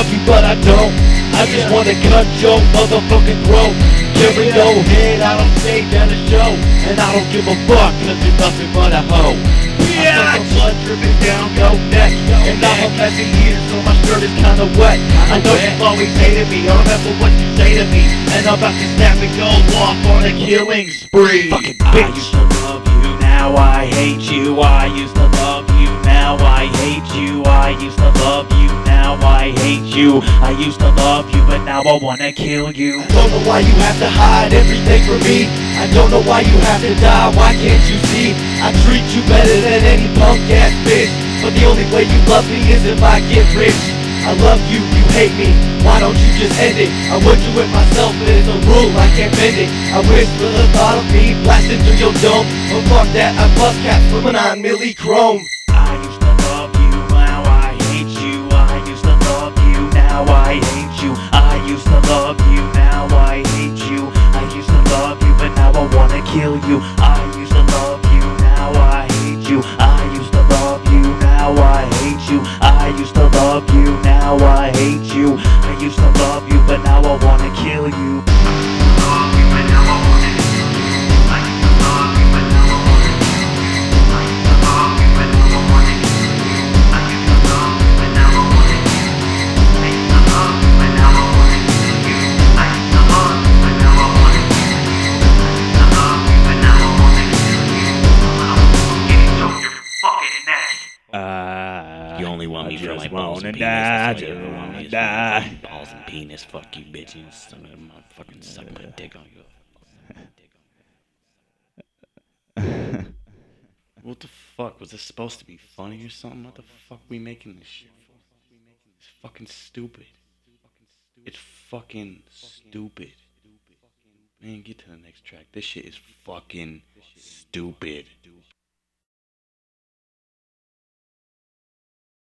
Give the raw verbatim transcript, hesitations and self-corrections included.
love you, but I don't. I just wanna cut your motherfucking throat. Carry no head, I don't stay down the show. And I don't give a fuck, cause you're nothing but a hoe. I feel the blood dripping down your neck. And I'm a messy eater, so my shirt is kinda wet. I know you've always hated me, I remember what you say to me. And I'm about to snap and go off on a killing spree. Fucking bitch. I used to love you, now I hate you. I used to love you, now I hate you. I used to love you, now I hate you. I used to love you, but now I wanna kill you. I don't know why you have to hide everything from me. I don't know why you have to die, why can't you see? I treat you better than any punk ass bitch. But the only way you love me is if I get rich. I love you, you hate me, why don't you just end it? I would do it myself, but it's a rule, I can't bend it. I wish for the thought of me blasting through your dome. But fuck that, I bust caps from a nine milli chrome. I used to love you, now I hate you. I used to love you, now I hate you. I used to love you, now I hate you. I used to love you, but now I wanna kill you. I used to love you, now I hate you. I used to love you, now I hate you. I used to love you, now I hate you. I used to love you, but now I wanna kill you. Uh, You only want me for my balls and penis. die, That's all you ever want me is for die. my balls and penis. Fuck you, bitches. I'm gonna fucking suck my dick on you. What the fuck? Was this supposed to be funny or something? What the fuck we making this shit for? It's fucking stupid. It's fucking stupid. Man, get to the next track. This shit is fucking stupid.